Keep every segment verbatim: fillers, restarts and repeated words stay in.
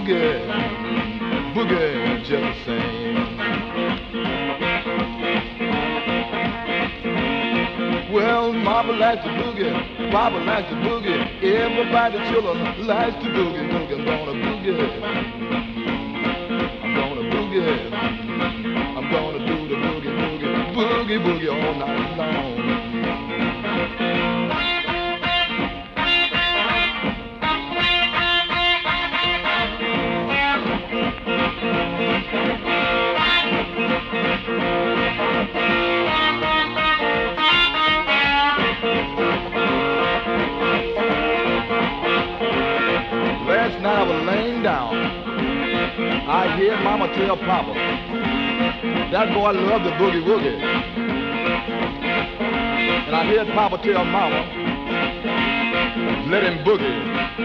boogie, boogie just the same. Well, Mama likes to boogie, Papa likes to boogie, everybody children likes to boogie, boogie. I'm gonna boogie, I'm gonna boogie, I'm gonna do the boogie, boogie, boogie, boogie all night long. Last night I was laying down, I heard Mama tell Papa, that boy loved the boogie woogie. And I heard Papa tell Mama, let him boogie.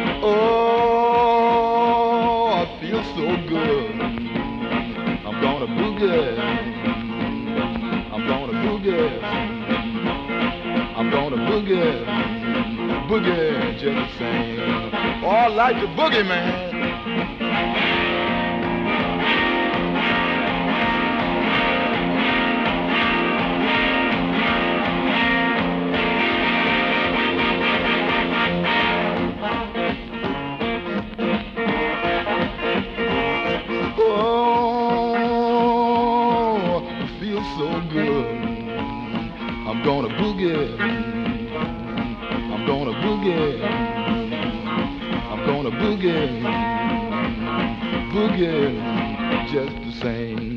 Oh, I feel so good. I'm gonna boogie. I'm gonna boogie. I'm gonna boogie. Boogie just the same. Oh, I like the boogie, man. Oh, it feels so good. I'm gonna boogie. I'm gonna boogie. I'm gonna boogie. Boogie just the same.